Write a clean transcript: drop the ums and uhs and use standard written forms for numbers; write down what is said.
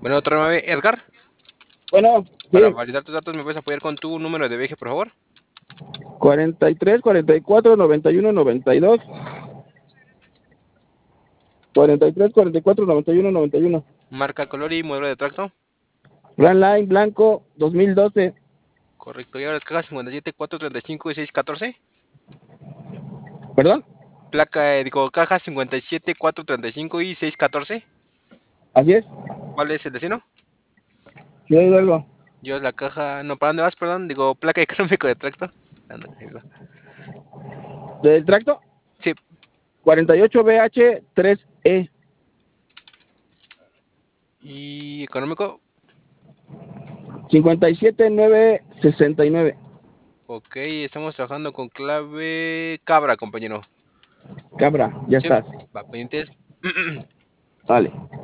Bueno, otra nueve, Edgar. Bueno, Para sí, validar tus datos, ¿me puedes apoyar con tu número de viaje, por favor? 43, 44, 91, 92. 43, 44, 91, 91. Marca, color y modelo de tracto. Grand Line blanco 2012. Correcto. Y ahora las cajas 57, 435 y 614. ¿Perdón? Placa, digo, cajas 57, 435 y 614. Así es. ¿Cuál es el destino? Ciudad Hidalgo. Yo es la caja. No, ¿para dónde vas? Perdón. Digo, placa económico de tracto. Ándale, ahí va. Del tracto, Sí. 48BH3E. Y económico. 57969. Ok, estamos trabajando con clave cabra, compañero. Cabra, ya Sí, estás. va pendientes. Dale.